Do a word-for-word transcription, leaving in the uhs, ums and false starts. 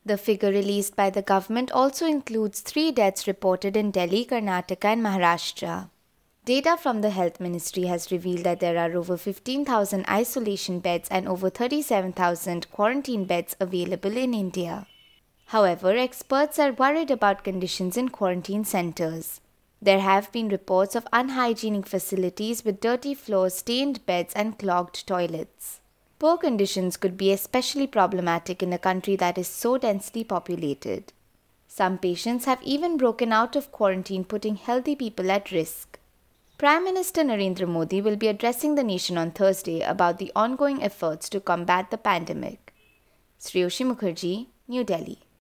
The figure released by the government also includes three deaths reported in Delhi, Karnataka, and Maharashtra. Data from the Health Ministry has revealed that there are over fifteen thousand isolation beds and over thirty-seven thousand quarantine beds available in India. However, experts are worried about conditions in quarantine centers. There have been reports of unhygienic facilities with dirty floors, stained beds, and clogged toilets. Poor conditions could be especially problematic in a country that is so densely populated. Some patients have even broken out of quarantine, putting healthy people at risk. Prime Minister Narendra Modi will be addressing the nation on Thursday about the ongoing efforts to combat the pandemic. Shreyoshi Mukherjee, New Delhi.